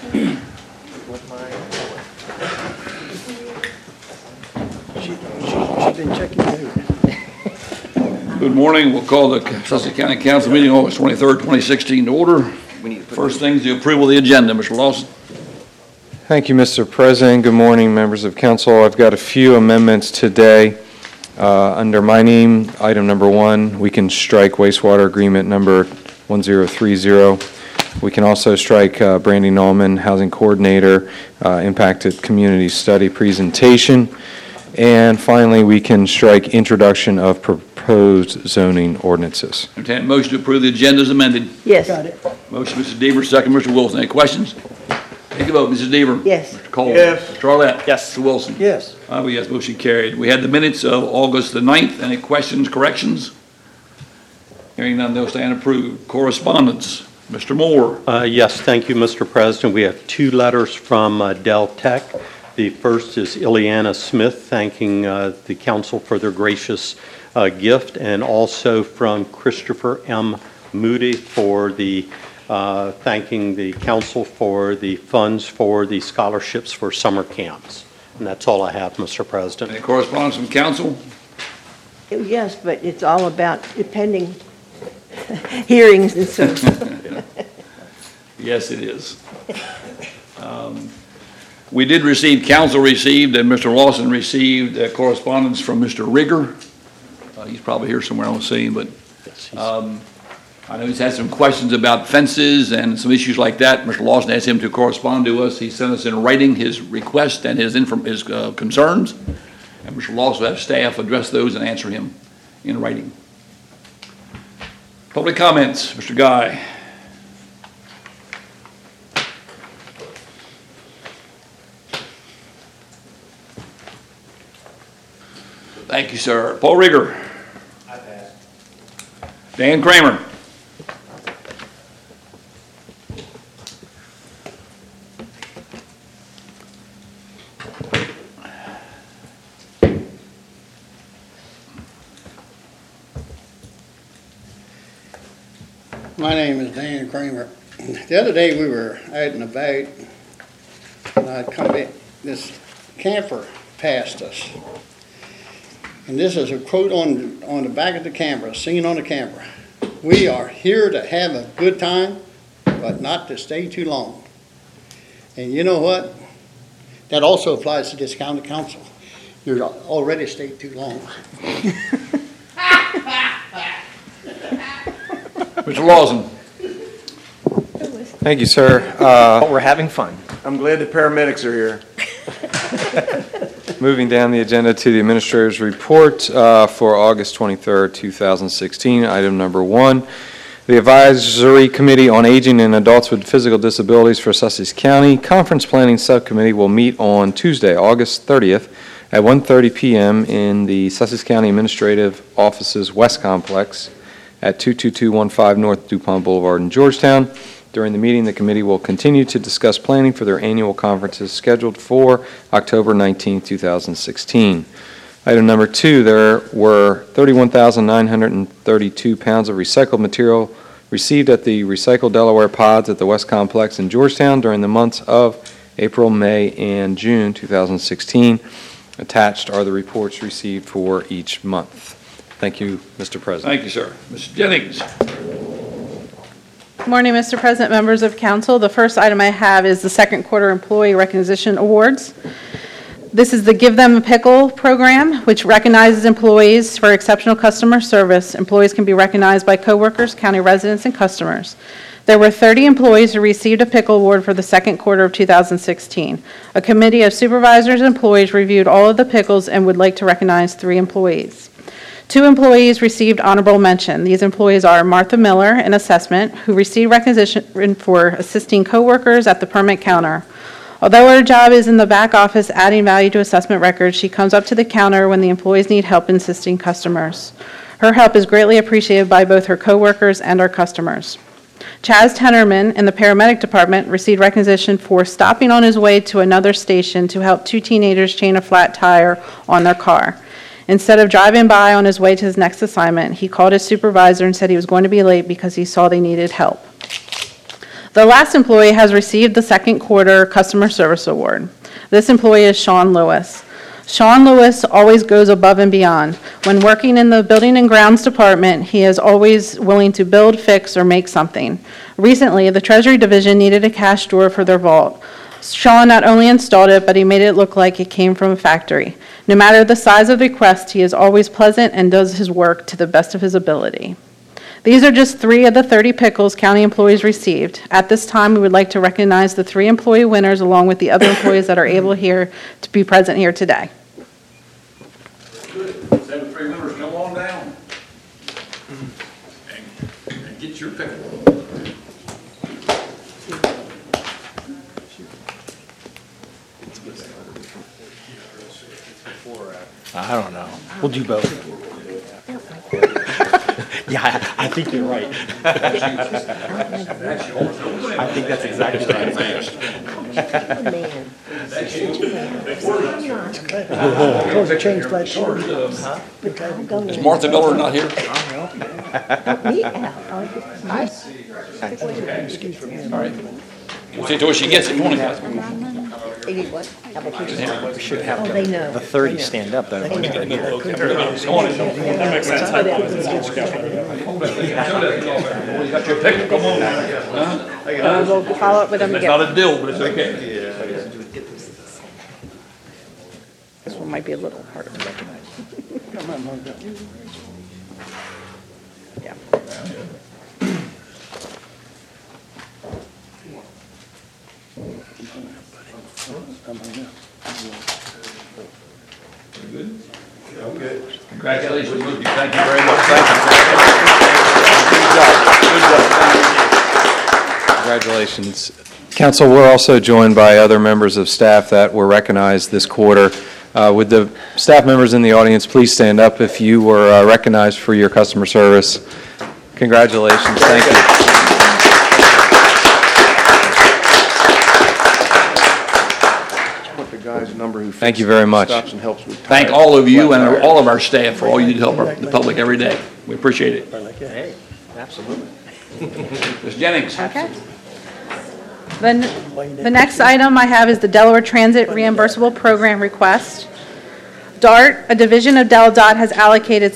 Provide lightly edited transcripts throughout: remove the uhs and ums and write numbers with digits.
She's been checking out. Good morning. We'll call the Sussex County Council meeting August 23rd, 2016 to order. First thing is the approval of the agenda. Mr. Lawson. Thank you, Mr. President. Good morning, members of council. I've got a few amendments today. Under my name, item number 1, we can strike wastewater agreement number 1030. We can also strike Brandy Nallman, housing coordinator, impacted community study presentation. And finally, we can strike introduction of proposed zoning ordinances. Entertain a motion to approve the agenda as amended. Yes. Got it. Motion, Mrs. Deaver, second, Mr. Wilson. Any questions? Take a vote. Mrs. Deaver? Yes. Mr. Cole? Yes. Mr. Arlett? Yes. Mr. Wilson? Yes. I vote yes, motion carried. We had the minutes of August the 9th. Any questions, corrections? Hearing none, they'll stand approved. Correspondence. Mr. Moore. Yes, thank you, Mr. President. We have 2 letters from Dell Tech. The first is Ileana Smith thanking the council for their gracious gift, and also from Christopher M. Moody for the thanking the council for the funds for the scholarships for summer camps. And that's all I have, Mr. President. Any correspondence from council? Yes, but it's all about pending hearings and so. Yes, it is. We did receive, council received, and Mr. Lawson received correspondence from Mr. Rigger. He's probably here somewhere on the scene, but I know he's had some questions about fences and some issues like that. Mr. Lawson asked him to correspond to us. He sent us in writing his request and his concerns, and Mr. Lawson will have staff address those and answer him in writing. Public comments, Mr. Guy. Thank you, sir. Paul Rigger. I pass. Dan Kramer. My name is Dan Kramer. The other day we were out and about, and this camper passed us. And this is a quote on the back of the camera, seen on the camera. We are here to have a good time, but not to stay too long. And you know what? That also applies to this county council. You're already stayed too long. Mr. Lawson. Thank you, sir. We're having fun. I'm glad the paramedics are here. Moving down the agenda to the administrator's report for August 23rd, 2016. Item number 1, the Advisory Committee on Aging and Adults with Physical Disabilities for Sussex County Conference Planning Subcommittee will meet on Tuesday, August 30th at 1:30 p.m. in the Sussex County Administrative Offices West Complex at 22215 North DuPont Boulevard in Georgetown. During the meeting, the committee will continue to discuss planning for their annual conferences scheduled for October 19, 2016. Item number 2, there were 31,932 pounds of recycled material received at the Recycle Delaware Pods at the West Complex in Georgetown during the months of April, May, and June 2016. Attached are the reports received for each month. Thank you, Mr. President. Thank you, sir. Mr. Jennings. Good morning, Mr. President, members of council. The first item I have is the second quarter employee recognition awards. This is the Give Them a Pickle program, which recognizes employees for exceptional customer service. Employees can be recognized by coworkers, county residents, and customers. There were 30 employees who received a pickle award for the second quarter of 2016. A committee of supervisors and employees reviewed all of the pickles and would like to recognize 3 employees. 2 employees received honorable mention. These employees are Martha Miller in assessment, who received recognition for assisting coworkers at the permit counter. Although her job is in the back office adding value to assessment records, she comes up to the counter when the employees need help in assisting customers. Her help is greatly appreciated by both her coworkers and our customers. Chaz Tennerman in the paramedic department received recognition for stopping on his way to another station to help 2 teenagers change a flat tire on their car. Instead of driving by on his way to his next assignment, he called his supervisor and said he was going to be late because he saw they needed help. The last employee has received the second quarter Customer Service Award. This employee is Sean Lewis. Sean Lewis always goes above and beyond. When working in the Building and Grounds Department, he is always willing to build, fix, or make something. Recently, the Treasury Division needed a cash drawer for their vault. Sean not only installed it, but he made it look like it came from a factory. No matter the size of the request, he is always pleasant and does his work to the best of his ability. These are just 3 of the 30 pickles county employees received. At this time, we would like to recognize the 3 employee winners along with the other employees that are able here to be present here today. Good. 7 3 members, come on down. And get your pickle. I don't know. We'll do both. Yeah, I think you're right. I think that's exactly right. Is Martha Miller not here? All right. We'll see to her she gets it. Come on, guys. We should have they know. the 30 stand up, though. When you get here. Come on in. That makes sense. You got your pickle, come on now. We'll follow up with them It's again. not a deal, but it's okay. This one might be a little harder to recognize. Yeah. Congratulations, Luke. Thank you very much. Congratulations. Council, we're also joined by other members of staff that were recognized this quarter. Would the staff members in the audience please stand up if you were recognized for your customer service? Congratulations. Thank you. What the guy's number who Thank you very much. stops and helps with Thank tires. all of you and all of our staff for all you do to help the public every day. We appreciate it. Hey, absolutely. Ms. Jennings? Okay. Then the next item I have is the Delaware Transit Reimbursable Program request. DART, a division of DelDOT, has allocated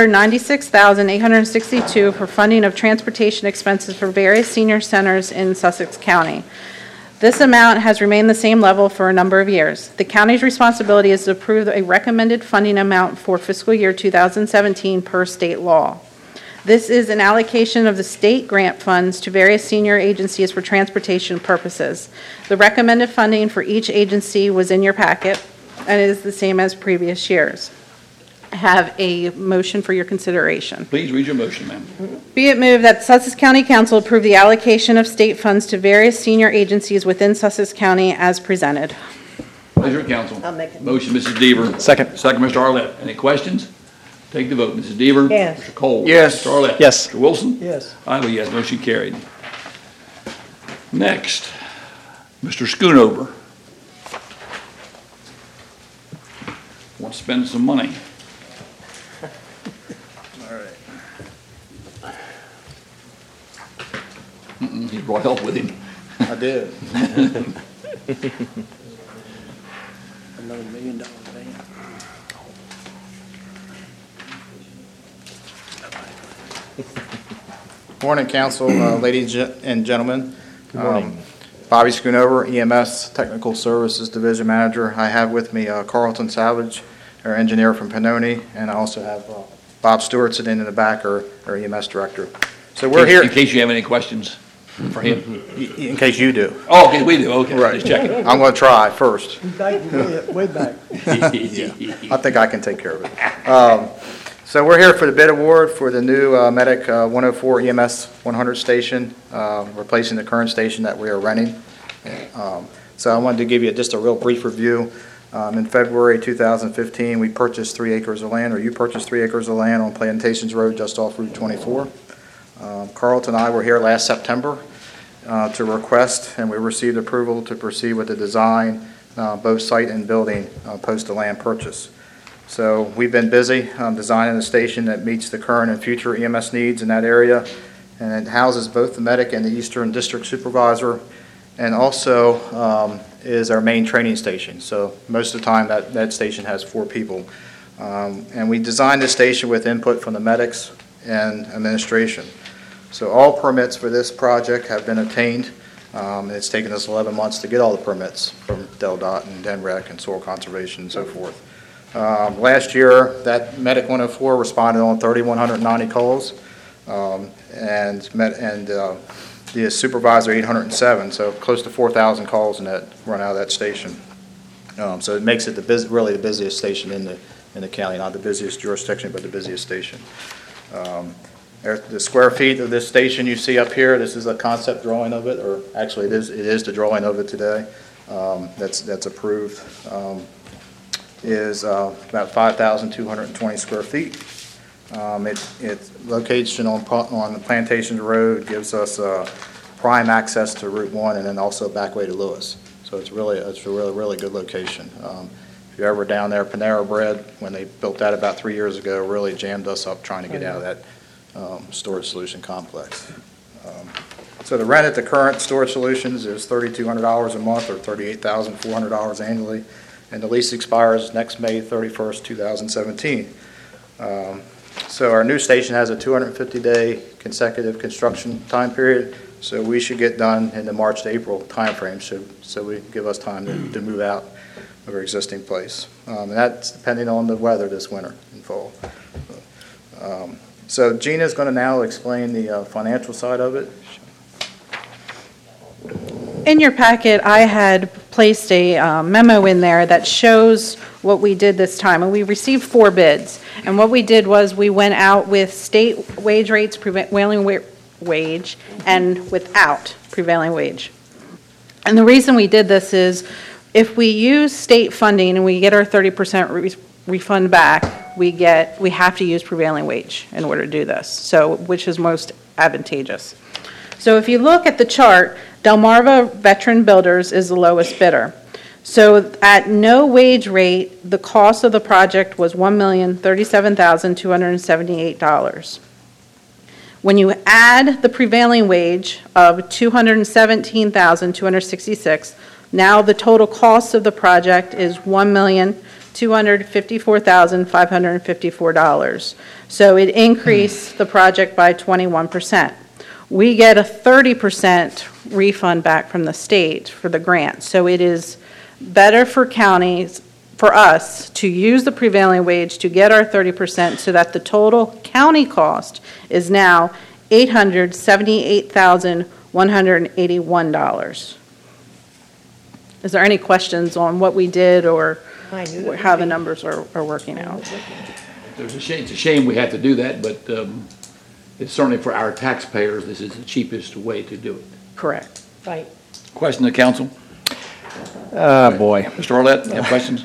$796,862 for funding of transportation expenses for various senior centers in Sussex County. This amount has remained the same level for a number of years. The county's responsibility is to approve a recommended funding amount for fiscal year 2017 per state law. This is an allocation of the state grant funds to various senior agencies for transportation purposes. The recommended funding for each agency was in your packet and is the same as previous years. I have a motion for your consideration. Please read your motion, ma'am. Be it moved that Sussex County Council approve the allocation of state funds to various senior agencies within Sussex County as presented. Pleasure, council. I'll make it. Motion, Mrs. Deaver. Second. Second, Mr. Arlett. Any questions? Take the vote. Mrs. Deaver? Yes. Mr. Cole? Yes. Mr. Arlett? Yes. Mr. Wilson? Yes. I vote yes. Motion carried. Next, Mr. Schoonover. Want to spend some money. He brought help with him. I did. Another $1 million van. Morning, council, ladies and gentlemen. Good morning. Bobby Schoonover, EMS Technical Services Division Manager. I have with me Carlton Savage, our engineer from Pannoni, and I also have Bob Stewart sitting in the back, our EMS Director. So we're here, In case you have any questions for him. in case you do. Oh, okay, we do, okay. Right. Just checking. I'm going to try first. Way back. I think I can take care of it. So we're here for the bid award for the new Medic 104 EMS 100 station, replacing the current station that we are renting. So I wanted to give you just a real brief review. In February 2015, we purchased 3 acres of land, or you purchased 3 acres of land on Plantations Road just off Route 24. Carlton and I were here last September to request, and we received approval to proceed with the design, both site and building, post the land purchase. So we've been busy designing a station that meets the current and future EMS needs in that area, and it houses both the medic and the Eastern District Supervisor, and also is our main training station. So most of the time, that station has 4 people. And we designed this station with input from the medics and administration. So all permits for this project have been obtained. It's taken us 11 months to get all the permits from DelDOT and DenRec and Soil Conservation and so forth. Last year, that Medic 104 responded on 3,190 calls, and the supervisor 807, so close to 4,000 calls in that run out of that station. So it makes it really the busiest station in the county, not the busiest jurisdiction, but the busiest station. The square feet of this station you see up here, this is a concept drawing of it, or actually it is the drawing of it today. That's approved. Is about 5,220 square feet. Its location on the Plantation Road gives us prime access to Route 1 and then also back way to Lewis. So it's a really good location. If you're ever down there, Panera Bread, when they built that about 3 years ago, really jammed us up trying to get out of that storage solution complex. So the rent at the current storage solutions is $3,200 a month or $38,400 annually, and the lease expires next May 31st, 2017. So our new station has a 250-day consecutive construction time period, so we should get done in the March to April timeframe, so we give us time to move out of our existing place. And that's depending on the weather this winter and fall. So Gina's going to now explain the financial side of it. In your packet, I had placed a memo in there that shows what we did this time, and we received 4 bids. And what we did was we went out with state wage rates, prevailing wage, and without prevailing wage. And the reason we did this is if we use state funding and we get our 30% refund back, we have to use prevailing wage in order to do this, so which is most advantageous. So if you look at the chart, Delmarva Veteran Builders is the lowest bidder. So at no wage rate, the cost of the project was $1,037,278. When you add the prevailing wage of $217,266, now the total cost of the project is $1,254,554. So it increased the project by 21%. We get a 30% refund back from the state for the grant. So it is better for counties, for us, to use the prevailing wage to get our 30% so that the total county cost is now $878,181. Is there any questions on what we did or how the numbers are working out? It's a shame we have to do that, but it's certainly for our taxpayers, this is the cheapest way to do it. Correct. Right. Question to council? Boy. Mr. Arlett, you have questions?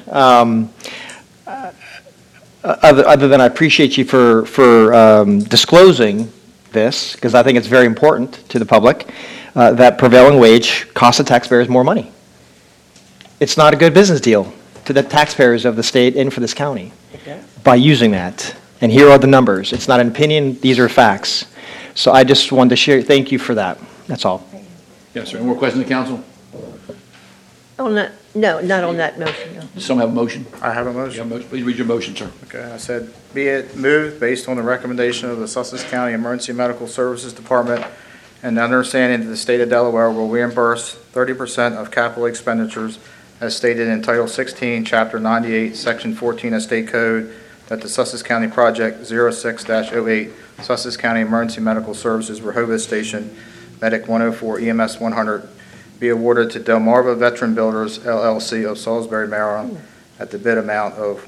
Other than I appreciate you for disclosing this, because I think it's very important to the public, that prevailing wage costs the taxpayers more money. It's not a good business deal to the taxpayers of the state and for this county by using that. And here are the numbers. It's not an opinion, these are facts. So I just wanted to share, thank you for that. That's all. Yes, sir. Any more questions to council? On that, no, not on that motion, no. Does someone have a motion? I have a You motion. have a motion? Please read your motion, sir. Okay, I said, be it moved based on the recommendation of the Sussex County Emergency Medical Services Department and the understanding that the state of Delaware will reimburse 30% of capital expenditures as stated in Title 16, Chapter 98, Section 14 of State Code, that the Sussex County Project 06-08, Sussex County Emergency Medical Services Rehoboth Station, Medic 104 EMS 100, be awarded to Delmarva Veteran Builders, LLC of Salisbury, Maryland, at the bid amount of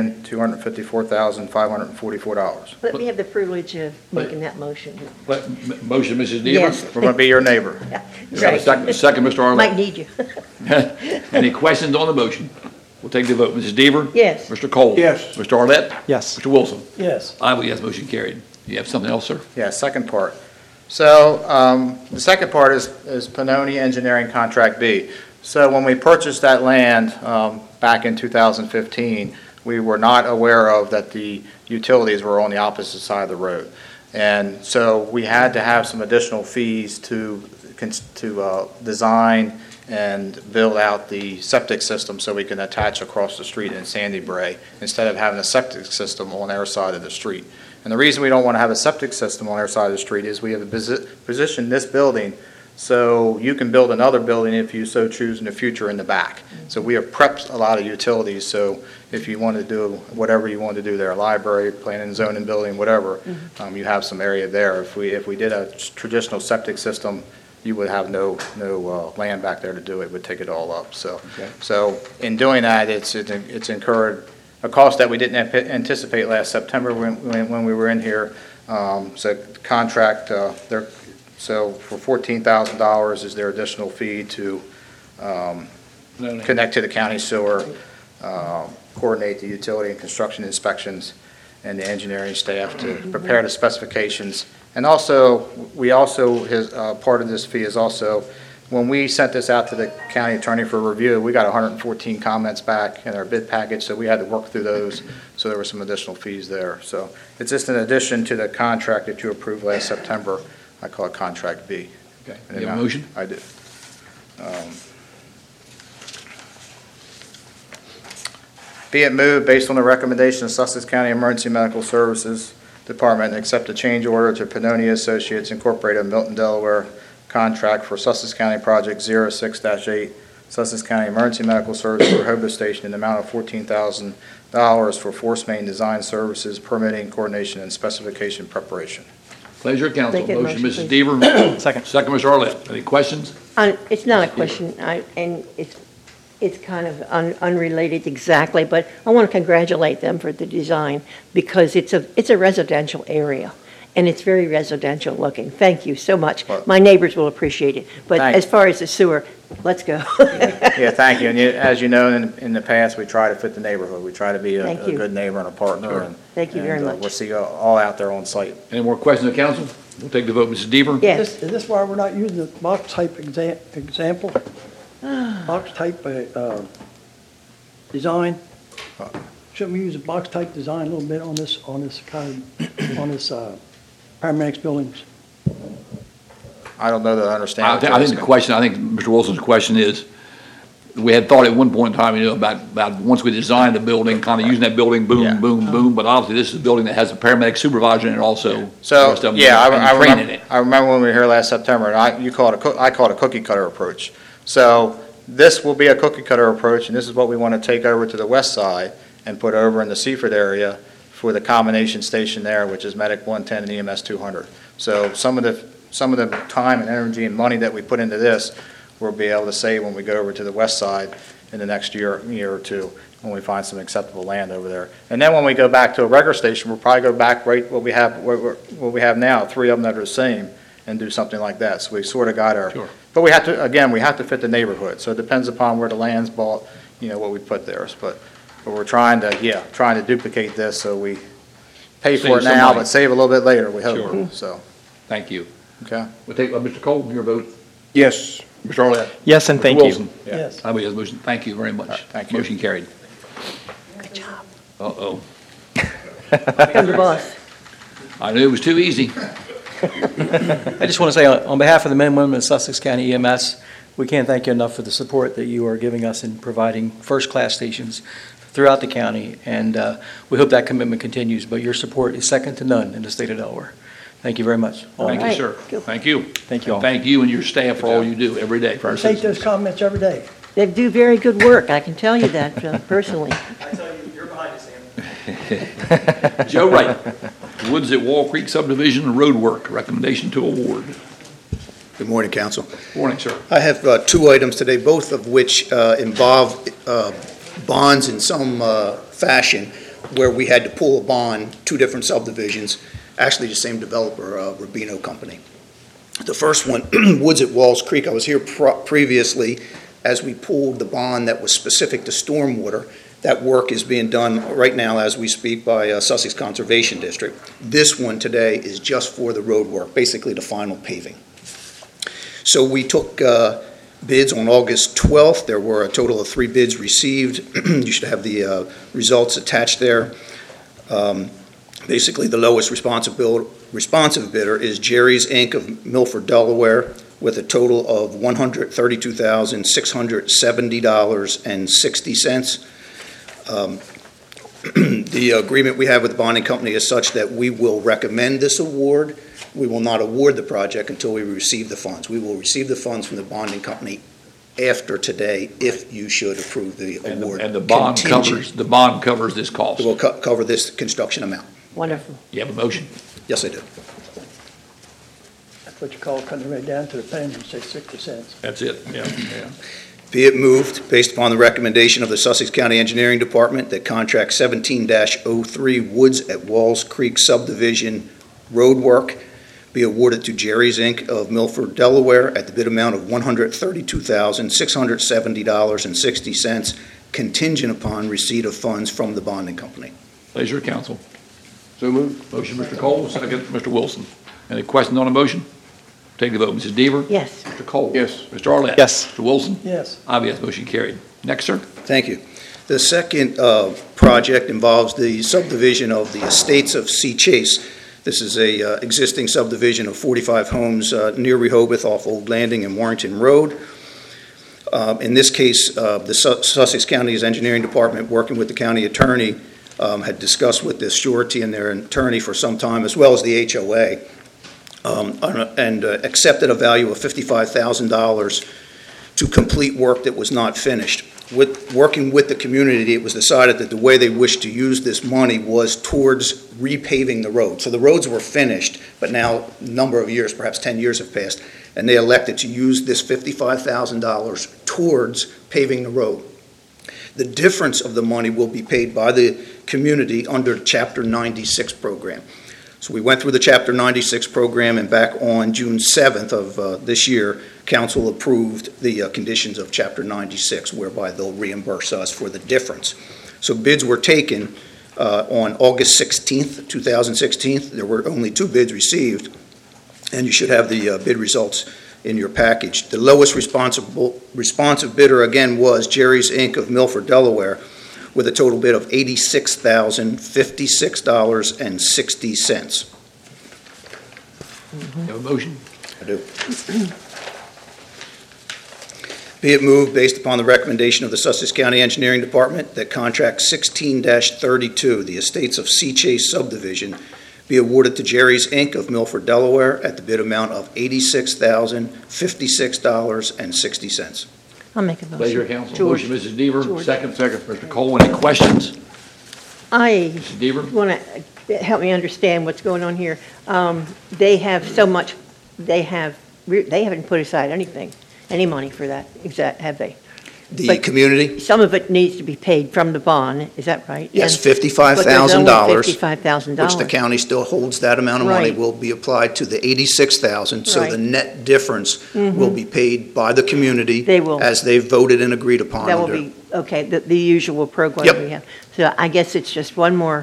$1,254,544. Let me have the privilege of making that motion. Motion, Mrs. Deaver? Yes. We're going to be your neighbor. Is that a second, Mr. Arlett? Might need you. Any questions on the motion? We'll take the vote. Mrs. Deaver? Yes. Mr. Cole? Yes. Mr. Arlett? Yes. Mr. Wilson? Yes. I vote yes, motion carried. You have something else, sir? Yeah, second part. So the second part is Pannoni Engineering Contract B. So when we purchased that land back in 2015, we were not aware of that the utilities were on the opposite side of the road. And so we had to have some additional fees to design and build out the septic system so we can attach across the street in Sandy Bray instead of having a septic system on our side of the street. And the reason we don't want to have a septic system on our side of the street is we have positioned this building so you can build another building if you so choose in the future in the back. So we have prepped a lot of utilities, so if you want to do whatever you want to do there, library, planning and zoning building, whatever, you have some area there. If we did a traditional septic system, you would have no land back there to do it. It would take it all up. So, so in doing that, it's incurred a cost that we didn't anticipate last September when we were in here. So contract there. So for $14,000 is their additional fee to connect to the county sewer, coordinate the utility and construction inspections, and the engineering staff to prepare the specifications. And also, part of this fee is also, when we sent this out to the county attorney for review, we got 114 comments back in our bid package, so we had to work through those, so there were some additional fees there. So it's just an addition to the contract that you approved last September. I call it Contract B. Okay. You have a motion? I do. Be it moved, based on the recommendation of Sussex County Emergency Medical Services Department, accept a change order to Pannonia Associates Incorporated of Milton, Delaware, contract for Sussex County Project 06-8, Sussex County Emergency Medical Services for Hobo Station in the amount of $14,000 for force main design services, permitting, coordination, and specification preparation. Pleasure, council. Make a Motion, motion, Mrs. Deaver. Second. Second, Mr. Arlett. Any questions? It's not a question, and it's kind of unrelated exactly, but I want to congratulate them for the design because it's a residential area, and it's very residential looking. Thank you so much. My neighbors will appreciate it. But as far as the sewer, let's go. Yeah, thank you. And as you know, in the past, we try to fit the neighborhood. We try to be a good neighbor and a partner. Sure. And Thank you very much. We'll see you all out there on site. Any more questions of council? We'll take the vote. Mrs. Deaver? Yes. Is this why we're not using the box type example? Box type design? Shouldn't we use a box type design a little bit on this paramedics buildings? I don't know that I understand. I think Mr. Wilson's question is, we had thought at one point in time, about once we designed the building, kind of using that building, boom, boom, but obviously this is a building that has a paramedic supervisor in it also. So, I remember when we were here last September, and I call it a cookie cutter approach. So this will be a cookie cutter approach, and this is what we want to take over to the west side and put over in the Seaford area for the combination station there, which is Medic 110 and EMS 200. So some of the time and energy and money that we put into this, we'll be able to save when we go over to the west side in the next year or two, when we find some acceptable land over there. And then when we go back to a regular station, we'll probably go back right what we have now, 3 of them that are the same, and do something like that. So we sort of got our, but we have to fit the neighborhood. So it depends upon where the land's bought, what we put there. But we're trying to duplicate this so we pay for it now, but save a little bit later, we hope. Sure. So. Thank you. Okay. We'll take, Mr. Cole, your vote. Yes. Mr. Arlett. Yes, and thank Mr. you. Wilson. Yes. I vote yes, motion. Thank you very much. Thank you. Motion carried. Good job. Uh-oh. I'm the boss. I knew it was too easy. I just want to say, on behalf of the men and women of Sussex County EMS, we can't thank you enough for the support that you are giving us in providing first-class stations throughout the county, and we hope that commitment continues, but your support is second to none in the state of Delaware. Thank you very much. Thank you, sir. Thank you. Thank you all. Thank you and your staff for all you do every day for our Take those citizens. comments every day. They do very good work, I can tell you that personally. I tell you, you're behind us, Sam. Joe Wright, Woods at Wall Creek subdivision road work, recommendation to award. Good morning, Council. Morning, sir. I have 2 items today, both of which involve bonds in some fashion, where we had to pull a bond, 2 different subdivisions, actually the same developer, Rubino Company. The first one, Woods at Walls Creek, I was here previously as we pulled the bond that was specific to stormwater. That work is being done right now as we speak by Sussex Conservation District. This one today is just for the road work, basically the final paving. So we took bids on August 12th. There were a total of 3 bids received. You should have the results attached there. Basically, the lowest responsive bidder is Jerry's Inc. of Milford, Delaware, with a total of $132,670.60. The agreement we have with the bonding company is such that we will recommend this award. We will not award the project until we receive the funds. We will receive the funds from the bonding company after today if you should approve the award. And the bond covers this cost. It will cover this construction amount. Wonderful. You have a motion? Yes, I do. That's what you call cutting right down to the penny and say 60 cents. That's it, yeah. Be it moved, based upon the recommendation of the Sussex County Engineering Department, that contract 17-03 Woods at Walls Creek Subdivision road work be awarded to Jerry's Inc. of Milford, Delaware, at the bid amount of $132,670.60, contingent upon receipt of funds from the bonding company. Pleasure, council. So moved. Motion, Mr. Cole, second, Mr. Wilson. Any questions on the motion? Take the vote. Mrs. Deaver? Yes. Mr. Cole? Yes. Mr. Arlett? Yes. Mr. Wilson? Yes. I yes, motion carried. Next, sir. Thank you. The second project involves the subdivision of the Estates of Sea Chase. This is a existing subdivision of 45 homes near Rehoboth off Old Landing and Warrington Road. In this case, the Sussex County's Engineering Department, working with the county attorney, had discussed with this surety and their attorney for some time, as well as the HOA, and accepted a value of $55,000 to complete work that was not finished. Working with the community, it was decided that the way they wished to use this money was towards repaving the road. So the roads were finished, but now a number of years, perhaps 10 years have passed, and they elected to use this $55,000 towards paving the road. The difference of the money will be paid by the community under the Chapter 96 program. So we went through the Chapter 96 program, and back on June 7th of this year, Council approved the conditions of Chapter 96, whereby they'll reimburse us for the difference. So bids were taken on August 16th, 2016. There were only 2 bids received, and you should have the bid results in your package. The lowest responsive bidder, again, was Jerry's Inc. of Milford, Delaware, with a total bid of $86,056.60. You have a motion? I do. Be it moved, based upon the recommendation of the Sussex County Engineering Department, that contract 16-32, the Estates of Sea Chase subdivision, be awarded to Jerry's Inc. of Milford, Delaware, at the bid amount of $86,056.60. I'll make a motion. Pleasure, council. George. Motion, Mrs. Deaver. George. Second, Mr. Cole. Any questions? I Mrs. Deaver? want to help me understand what's going on here. They have so much, they haven't put aside any money for that, have they? The But community, some of it needs to be paid from the bond, is that right? yes, And- but there's only $55,000. $55,000. Which the county still holds that amount of money, Right. will be applied to the 86,000. So Right. the net difference will be paid by the community. They will. As they voted and agreed upon. That will under- be, okay, the usual program Yep. we have. So I guess it's just one more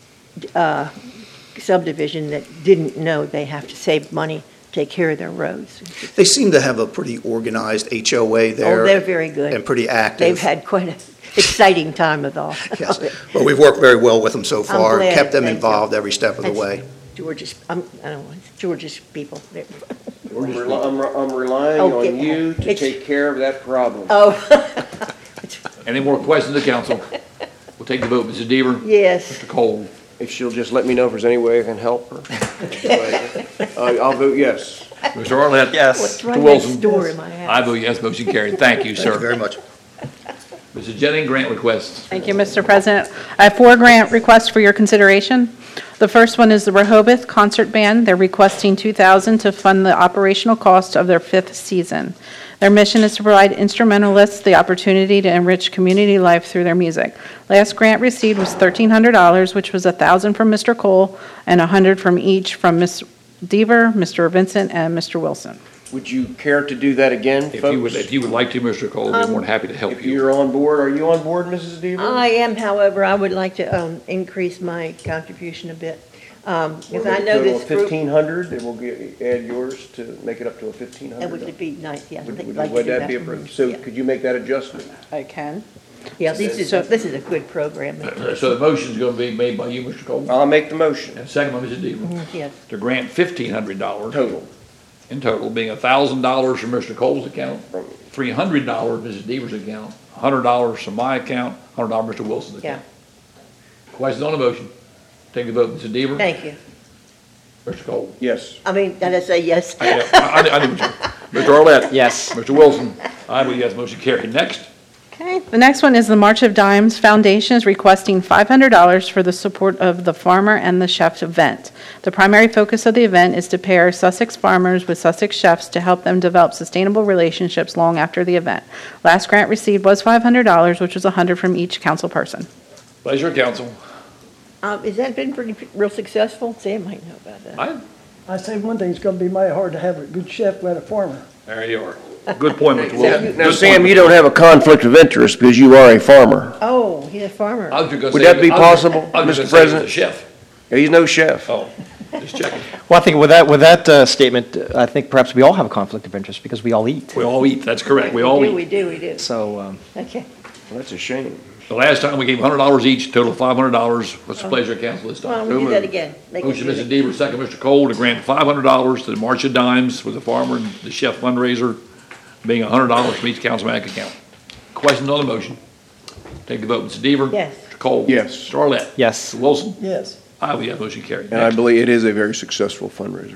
subdivision that didn't know they have to save money, take care of their roads. They seem to have a pretty organized HOA there. Oh, they're very good. And pretty active. They've had quite an exciting time with all. Yes. Well, we've worked very well with them so far, glad. kept them Thank you. involved every step of the That's way. George's, I don't know, it's George's people. I'm relying Oh, on get- you to it's- take care of that problem. Oh, Any more questions of council? We'll take the vote. Mrs. Deaver? yes. Mr. Cole? If she'll just let me know if there's any way I can help her. I'll vote yes. Mr. Arlett? Yes. What's Mr. right Wilson? next door in my I house? vote yes, motion carried. Thank you, Thank you sir. very much. Mrs. Jennings, grant requests. Thank you, Mr. President. I have 4 grant requests for your consideration. The first one is the Rehoboth Concert Band. They're requesting $2,000 to fund the operational cost of their 5th season. Their mission is to provide instrumentalists the opportunity to enrich community life through their music. Last grant received was $1,300, which was $1,000 from Mr. Cole and $100 from each from Ms. Deaver, Mr. Vincent, and Mr. Wilson. Would you care to do that again, If folks? you would like to, Mr. Cole, we'd be more than happy to help If you. you're on board, are you on board, Mrs. Deaver? I am, however, I would like to increase my contribution a bit. Because I know this group, 1,500, and we'll add yours to make it up to a $1,500. that would be nice, yeah. I think I'd Would like to would do that be approved? So Yeah. could you make that adjustment? I can. Yeah, this is a good program. So the motion's going to be made by you, Mr. Cole, I'll make the motion. and second by Mrs. Deaver, Yes, to grant $1,500. Total. In total, being $1,000 from Mr. Cole's account, $300 Mrs. Deaver's account, $100 from my account, $100 Mr. Wilson's yeah, account. Questions on the motion? Take the vote, Mrs. Deaver. thank you. Mr. Cole. Yes. I mean, did I say yes? I didn't. Mr. Arlett. Yes. Mr. Wilson. I vote yes, motion carried. Next. Okay, the next one is the March of Dimes Foundation is requesting $500 for the support of the Farmer and the Chef event. The primary focus of the event is to pair Sussex farmers with Sussex chefs to help them develop sustainable relationships long after the event. Last grant received was $500, which was $100 from each council person. Pleasure, council. Has that been real successful? Sam might know about that. I say one thing, it's gonna be mighty hard to have a good chef with a farmer. There you are. Good point, Mr. Wilson. Now, Sam, you don't have a conflict of interest because you are a farmer. Oh, he's a farmer. Would that be possible, Mr. President? Chef. He's no chef. Oh, just checking. Well, I think with that statement, I think perhaps we all have a conflict of interest because we all eat. We all eat, that's correct. We all eat. We do. So, Okay. Well, that's a shame. The last time we gave $100 each, total of $500. What's the pleasure of council this Well, time? we'll do that again. Make it Motion, good. Mrs. Deaver, second, Mr. Cole, to grant $500 to the March of Dimes for the Farmer and the Chef fundraiser, being $100 from each councilman account. Questions on the motion? Take the vote, Mrs. Deaver. Yes. Mr. Cole. Yes. Mr. Arlett. yes. Mr. Wilson. Yes. I vote yes, motion carried. And I Next. believe it is a very successful fundraiser.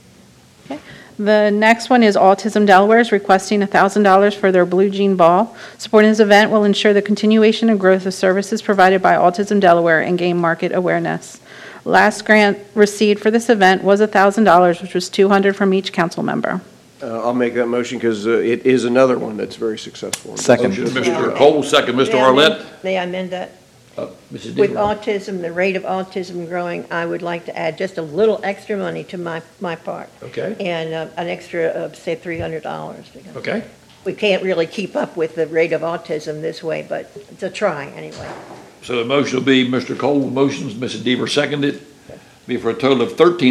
The next one is Autism Delaware is requesting $1,000 for their Blue Jean Ball. Supporting this event will ensure the continuation and growth of services provided by Autism Delaware and gain market awareness. Last grant received for this event was $1,000, which was $200 from each council member. I'll make that motion because it is another one that's very successful. Second. Motion, Mr. Cole, second, Mr. Arlett. May I amend that? Mrs. With Deaver. autism, the rate of autism growing, I would like to add just a little extra money to my part. Okay, And an extra, say, $300. because okay. We can't really keep up with the rate of autism this way, but it's a try anyway. So the motion will be Mr. Cole motions, Mrs. Deaver seconded, be for a total of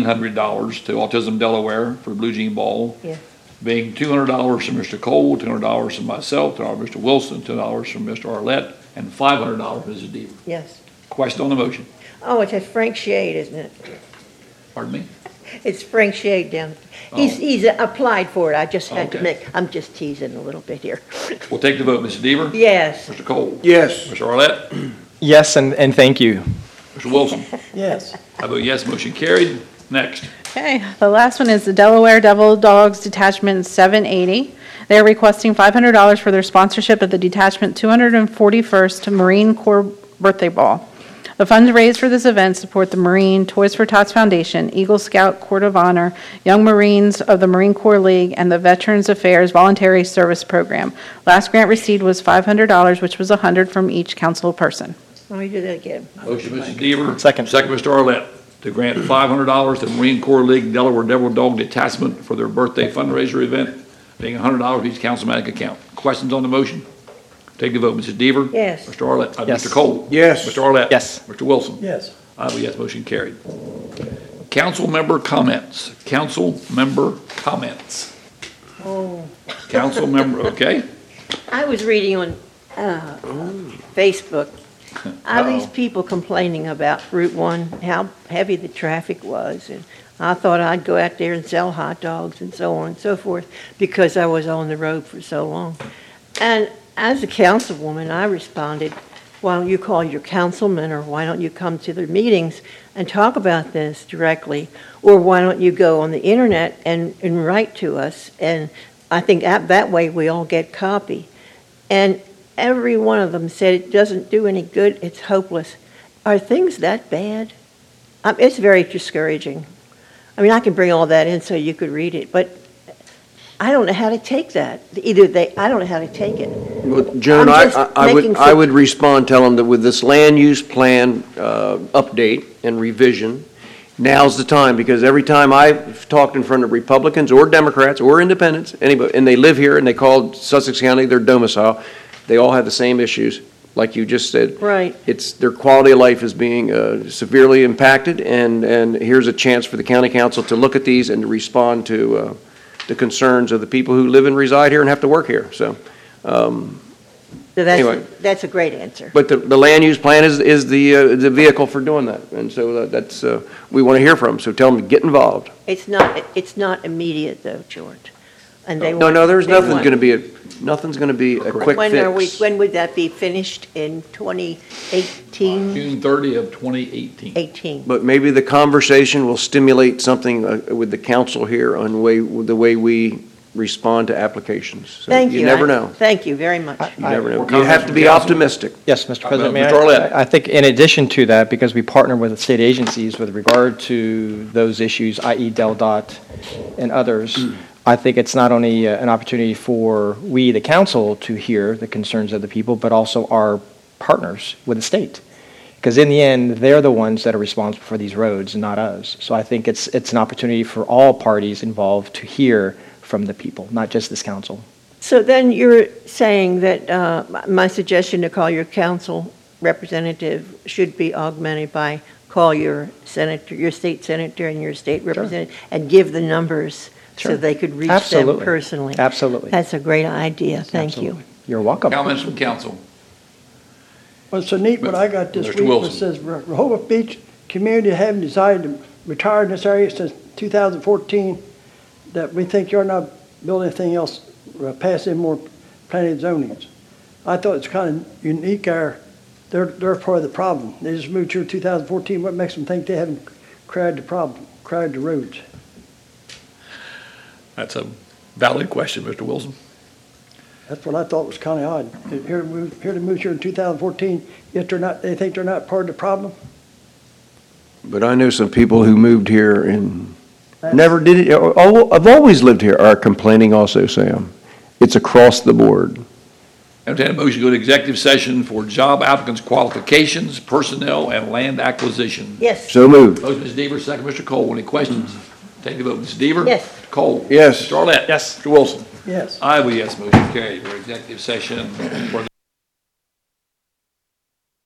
$1,300 to Autism Delaware for Blue Jean Ball. Yeah. Being $200 from Mr. Cole, $200 from myself, $200 from Mr. Wilson, $200 from Mr. Arlett, and $500 from Mrs. Deaver. Yes. Question on the motion? Oh, it's a Frank Shade, isn't it? Pardon me? It's Frank Shade down. Oh. He's applied for it. I just had to Okay. I'm just teasing a little bit here. We'll take the vote. Mrs. Deaver? Yes. Mr. Cole? Yes. Mr. Arlett? Yes, and thank you. Mr. Wilson? Yes. I vote yes, motion carried. Next. Okay, the last one is the Delaware Devil Dogs Detachment 780. They are requesting $500 for their sponsorship of the detachment 241st Marine Corps Birthday Ball. The funds raised for this event support the Marine Toys for Tots Foundation, Eagle Scout Court of Honor, Young Marines of the Marine Corps League, and the Veterans Affairs Voluntary Service Program. Last grant received was $500, which was $100 from each council person. Let me do that again. Motion, Mrs. Deaver. Second. Second, Mr. Arlett, to grant $500 to the Marine Corps League Delaware Devil Dog Detachment for their birthday fundraiser event, being $100 of each councilmanic account. Questions on the motion? Take the vote. Mrs. Deaver? Yes. Mr. Arlett? Yes. Mr. Cole? Yes. Mr. Arlett? Yes. Mr. Wilson? Yes. I vote yes, motion carried. Council member comments. Council member comments. Oh, Council member, okay? I was reading on Facebook, all these people complaining about Route 1, how heavy the traffic was, and I thought I'd go out there and sell hot dogs and so on and so forth, because I was on the road for so long. And as a councilwoman, I responded, why don't you call your councilman, or why don't you come to the meetings and talk about this directly, or why don't you go on the internet and write to us, and I think that way we all get copy. And every one of them said it doesn't do any good, it's hopeless. Are things that bad? It's very discouraging. I mean, I can bring all that in so you could read it, but I don't know how to take that. I don't know how to take it. Well, Joan, I'm just making I would respond, tell them that with this land use plan update and revision, now's the time, because every time I've talked in front of Republicans or Democrats or independents, anybody, and they live here and they call Sussex County their domicile, they all have the same issues, like you just said. Right. It's their quality of life is being severely impacted, and here's a chance for the county council to look at these and to respond to the concerns of the people who live and reside here and have to work here. So So Anyway. that's a great answer. But the land use plan is the vehicle for doing that. And so that's, we want to hear from them. So tell them to get involved. It's not immediate though, George. And they No, want- no, there's they nothing want- going to be, nothing's going to be a quick fix. When would that be finished? In 2018? June 30 of 2018. 18. But maybe the conversation will stimulate something with the council here on the way we respond to applications. So Thank you. You never know. Thank you very much. You never know. More You have comments to be from council? optimistic. Yes, Mr. President, may Mr. Arlett. I think in addition to that, because we partner with the state agencies with regard to those issues, i.e. DelDOT and others, I think it's not only an opportunity for we, the council, to hear the concerns of the people, but also our partners with the state. Because in the end, they're the ones that are responsible for these roads, not us. So I think it's an opportunity for all parties involved to hear from the people, not just this council. So then you're saying that my suggestion to call your council representative should be augmented by call your senator, your state senator and your state representative, and give the numbers so Sure. they could reach them Absolutely. personally. Absolutely. That's a great idea. Thank you. Absolutely. You're welcome. Comments from council? Well, it's so neat what I got this Mr. week, Wilson. it says Rehoboth Beach community having decided to retire in this area since 2014, that we think you're not building anything else, pass in more planted zonings. I thought it's kind of unique there. They're part of the problem. They just moved here in 2014. What makes them think they haven't cried the problem, cried the roads? That's a valid question, Mr. Wilson. That's what I thought was kind of odd. Here to move here in 2014, yet they think they're not part of the problem? But I know some people who moved here and never did it, I've always lived here, are complaining also, Sam. It's across the board. Entertain a motion to go to executive session for job applicants' qualifications, personnel, and land acquisition. Yes. So moved. Motion, Ms. Deaver, second, Mr. Cole. Any questions? Take the vote. Ms. Deaver? Yes. Mr. Cole? Yes. Mr. Arlett? Yes. Mr. Wilson? Yes. I will yes, motion carried. We're executive session for